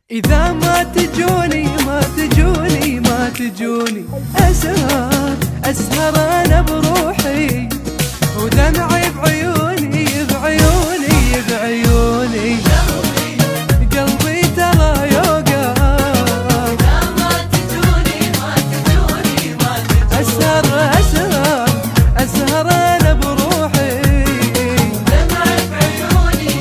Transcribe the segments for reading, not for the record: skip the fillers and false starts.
إذا ما تجوني أسهر أنا بروحي، ودمعي بعيوني قلبي ترى يوقف. إذا ما تجوني أسهر أنا بروحي، دمعي بعيوني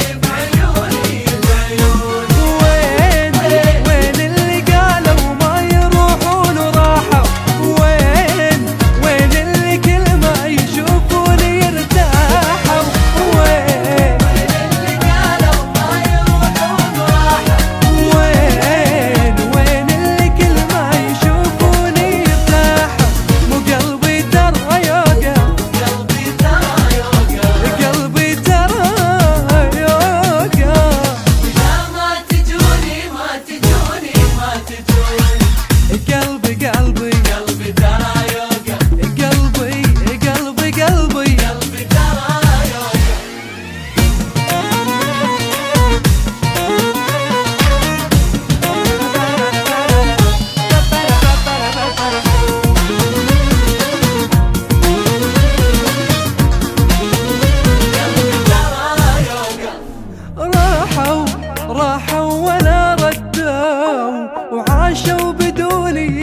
وين اللي قالوا ما يروحون وراحوا؟ وين اللي كل ما يشوفوني يرتاحوا؟ وين اللي قالوا ما يروحون وراحوا؟ وين اللي كل ما يشوفوني يرتاحوا؟ مو قلبي ترى يوقف، قلبي ترى يوقف. قلبي ترى يوقف. إذا ما تجوني قلبي قلبي ترى يوقف. قلبي قلبي ترى يوقف. راحوا ولا ردوا، وعاشوا بدوني